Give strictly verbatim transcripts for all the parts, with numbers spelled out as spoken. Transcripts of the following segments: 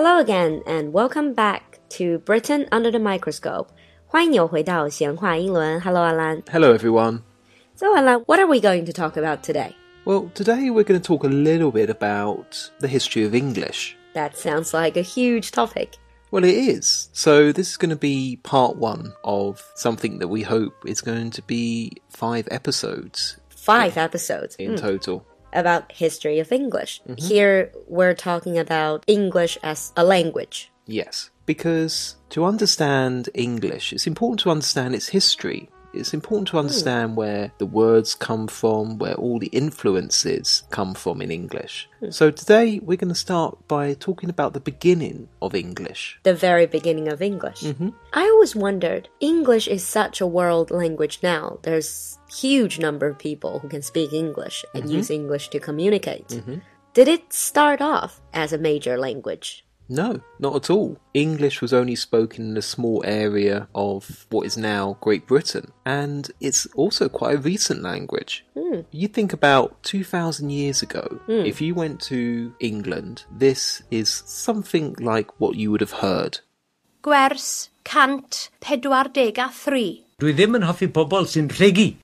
Hello again, and welcome back to Britain Under the Microscope. 欢迎你回到闲话英伦. Hello, Alan. Hello, everyone. So, Alan, what are we going to talk about today? Well, today we're going to talk a little bit about the history of English. That sounds like a huge topic. Well, it is. So this is going to be part one of something that we hope is going to be five episodes. Five episodes. In mm. total. About history of English. Mm-hmm. Here, we're talking about English as a language. Yes, because to understand English, it's important to understand its history. It's important to understand mm. where the words come from, where all the influences come from in English. Mm. So today we're going to start by talking about the beginning of English. The very beginning of English. Mm-hmm. I always wondered, English is such a world language now. There's a huge number of people who can speak English and mm-hmm. use English to communicate. Mm-hmm. Did it start off as a major language? No, not at all. English was only spoken in a small area of what is now Great Britain, and it's also quite a recent language. Mm. You think about two thousand years ago, mm. if you went to England, this is something like what you would have heard. Gwers cant pedwar deg a thri. Dwi ddim yn hoffi pobl sy'n rhegi.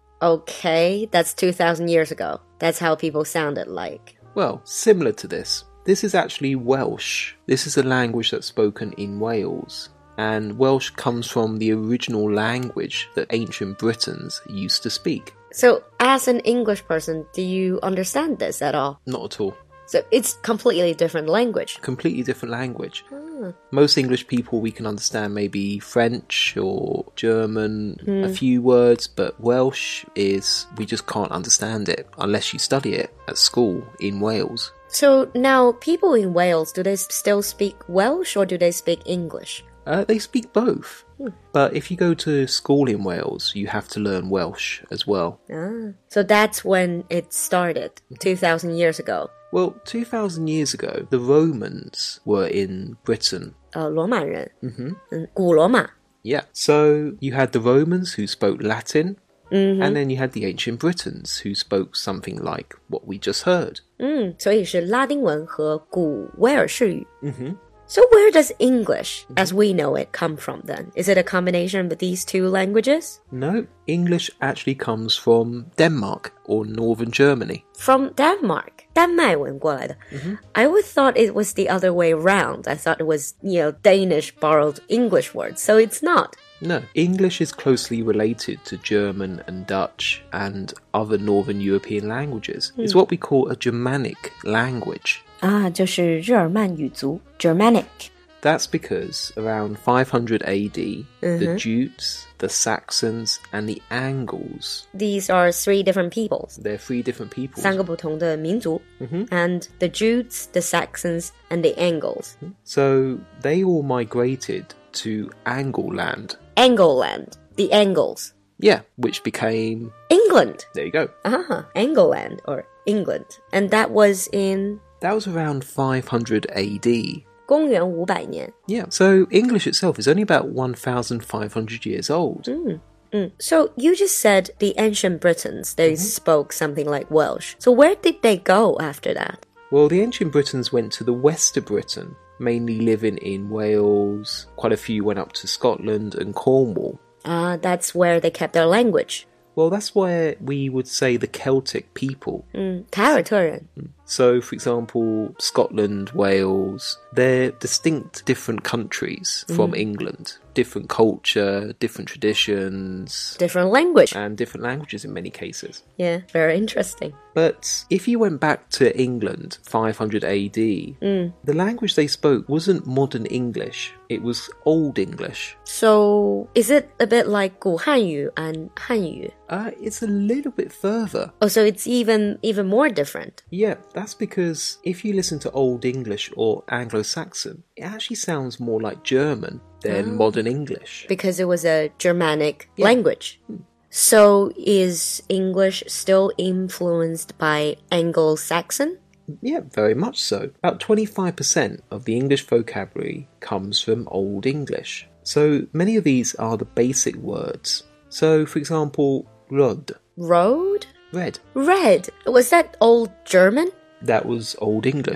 Okay, that's two thousand years ago. That's how people sounded like. Well, similar to this. This is actually Welsh. This is a language that's spoken in Wales. And Welsh comes from the original language that ancient Britons used to speak. So, as an English person, do you understand this at all? Not at all. So, it's completely different language? Completely different language. Ah. Most English people, we can understand maybe French or German, mm. a few words, but Welsh is, we just can't understand it unless you study it at school in Wales. So now, people in Wales, do they still speak Welsh or do they speak English? Uh, they speak both. Hmm. But if you go to school in Wales, you have to learn Welsh as well. Ah, so that's when it started, two thousand years ago. Well, two thousand years ago, the Romans were in Britain. Uh, 罗马人. Mm-hmm. 古罗马. Yeah. So you had the Romans who spoke Latin. Mm-hmm. And then you had the ancient Britons who spoke something like what we just heard. 嗯，所以是拉丁文和古威尔士语。 Mm-hmm. So where does English, as we know it, come from then? Is it a combination of these two languages? No, English actually comes from Denmark or northern Germany. From Denmark? 丹麦文过来的. Mm-hmm. I always thought it was the other way around. I thought it was, you know, Danish borrowed English words. So it's not. No, English is closely related to German and Dutch and other northern European languages. Mm. It's what we call a Germanic language. 啊，就是日耳曼语族 Germanic. That's because around five hundred A D, mm-hmm. the Jutes, the Saxons, and the Angles. These are three different peoples. They're three different peoples. 三个不同的民族. Mm-hmm. And the Jutes, the Saxons, and the Angles. So they all migrated to Angleland. Angleland. The Angles. Yeah, which became... England. There you go. Ah, Angleland, or England. And that was in... That was around five hundred A D. 公元五百年. Yeah, so English itself is only about one thousand five hundred years old. Mm, mm. So you just said the ancient Britons, they mm-hmm. spoke something like Welsh. So where did they go after that? Well, the ancient Britons went to the west of Britain, mainly living in Wales. Quite a few went up to Scotland and Cornwall. Ah, uh, that's where they kept their language. Well, that's where we would say the Celtic people. Mm, 凯尔特人. So, for example, Scotland, Wales, they're distinct different countries from mm. England. Different culture, different traditions. Different language. And different languages in many cases. Yeah, very interesting. But if you went back to England, five hundred A D, mm. the language they spoke wasn't modern English. It was Old English. So, is it a bit like 古汉语 and 汉语? Uh, it's a little bit further. Oh, so it's even even more different. Yeah, that's because if you listen to Old English or Anglo-Saxon, it actually sounds more like German than oh. modern English. Because it was a Germanic yeah. language. Hmm. So is English still influenced by Anglo-Saxon? Yeah, very much so. About twenty-five percent of the English vocabulary comes from Old English. So many of these are the basic words. So, for example, rod. Road? Red. Red. Was that Old German? That was Old English.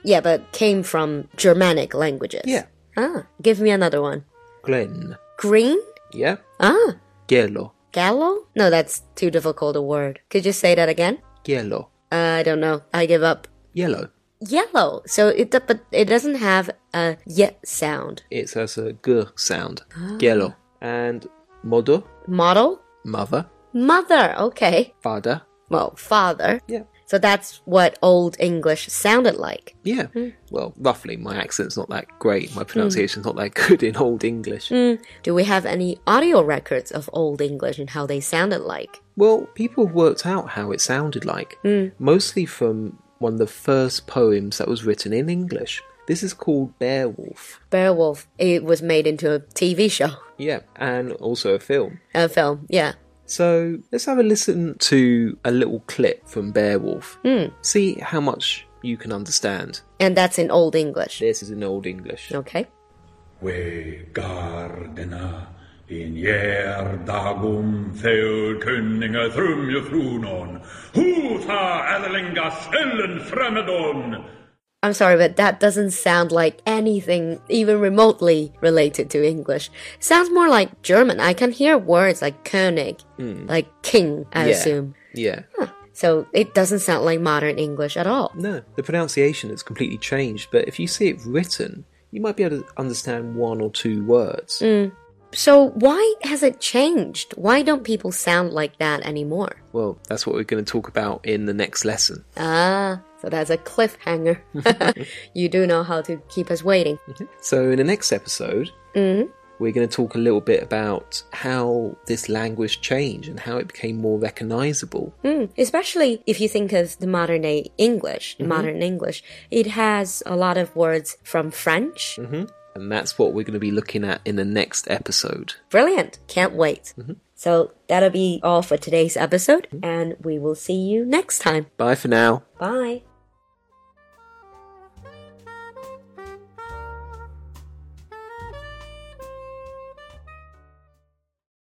Yeah, but came from Germanic languages. Yeah. Ah, give me another one. Glen. Green? Yeah. Ah, Gielo. gallo? No, that's too difficult a word. Could you say that again? Gielo. Uh, I don't know. I give up. Yellow. Yellow. So it, but it doesn't have a y sound. It has a g sound. Gielo. And modo. Model? Mother. Mother. Okay. Father. Well, father. Yeah. So that's what Old English sounded like. Yeah. Well, roughly. My accent's not that great. My pronunciation's not that good in Old English. Do we have any audio records of Old English and how they sounded like? Well, people have worked out how it sounded like. Mostly from one of the first poems that was written in English. This is called Beowulf. Beowulf. It was made into a T V show. Yeah, and also a film. A film, yeah. So let's have a listen to a little clip from Beowulf. See how much you can understand. And that's in Old English. This is in Old English. Okay. We gardena in ger dagum theul kunninga thrumje frunon, huta erlingas ellen fremedon. I'm sorry, but that doesn't sound like anything even remotely related to English. Sounds more like German. I can hear words like König, like king, I Yeah. assume. Yeah. Huh. So it doesn't sound like modern English at all. No, the pronunciation has completely changed, but if you see it written, you might be able to understand one or two words. So why has it changed? Why don't people sound like that anymore? Well, that's what we're going to talk about in the next lesson. Ah, so that's a cliffhanger. You do know how to keep us waiting. So in the next episode, we're going to talk a little bit about how this language changed and how it became more recognizable. Mm, especially if you think of the modern day English, modern English, it has a lot of words from French. And that's what we're going to be looking at in the next episode. Brilliant. Can't wait. So that'll be all for today's episode, and we will see you next time. Bye for now. Bye.